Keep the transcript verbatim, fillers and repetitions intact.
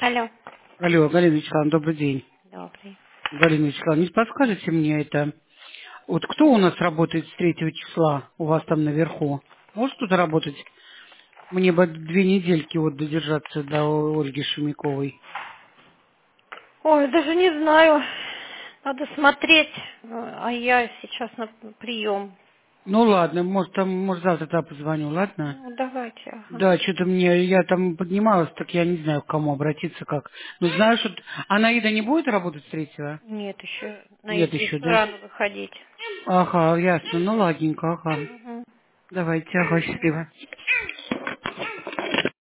Алло. Алло, Галина Вячеславовна, добрый день. Добрый. Галина Вячеславовна, не подскажете мне это? Вот кто у нас работает с третьего числа у вас там наверху? Может кто-то работать? Мне бы две недельки вот додержаться до Ольги Шемяковой. Ой, даже не знаю. Надо смотреть. А я сейчас на прием. Ну ладно, может там, может завтра тогда позвоню, ладно? Ну, давайте, ага. Да, что-то мне, я там поднималась, так я не знаю, к кому обратиться, как. Ну знаешь, вот, а Наида не будет работать с третьего? Нет, еще на Нет иду еще, еще да? рано выходить. Ага, ясно, ну ладненько, ага. Угу. Давайте, ага, счастливо.